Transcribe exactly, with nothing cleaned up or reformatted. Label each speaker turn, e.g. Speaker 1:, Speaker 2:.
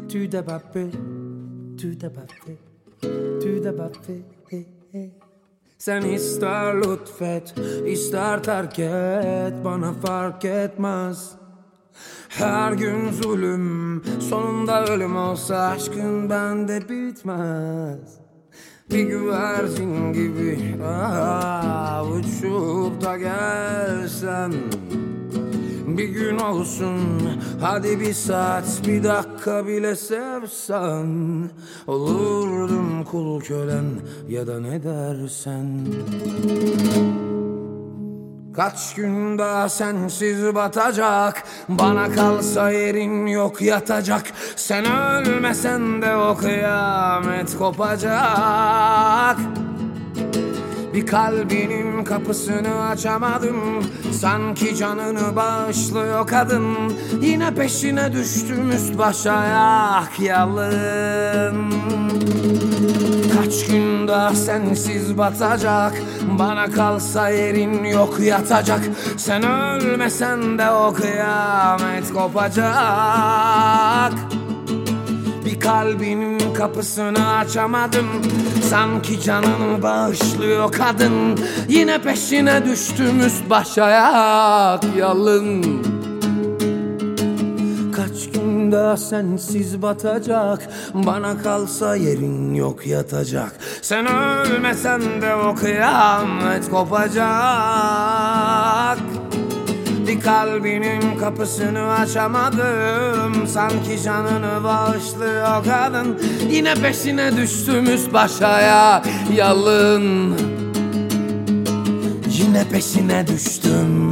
Speaker 1: tu da bappe, tu da bappe, tu da bappe. Sen ister lütfet, ister terk et, bana fark etmez. Her gün zulüm, sonunda ölüm olsa aşkın bende bitmez. Bir güvercin gibi ah, uçup da gelsen. Bir gün olsun, hadi bir saat, bir dakika bile sevsen. Olurdum kul kölen ya da ne dersen. Kaç gün daha sensiz batacak, bana kalsa yerin yok yatacak. Sen ölmesen de o kıyamet kopacak. Bir kalbinin kapısını açamadım, sanki canını bağışlıyor kadın. Yine peşine düştüm üst baş ayak yalın. Kaç gün daha sensiz batacak, bana kalsa yerin yok yatacak. Sen ölmesen de o kıyamet kopacak. Bir kalbinin kapısını açamadım, sanki canını bağışlıyor kadın. Yine peşine düştüm üst baş ayak yalın. Kaç gün daha sensiz batacak, bana kalsa yerin yok yatacak. Sen ölmesen de o kıyamet kopacak. Bir kalbinin kapısını açamadım, sanki canını bağışlıyor kadın. Yine peşine düştüm üst baş ayak yalın. Yine peşine düştüm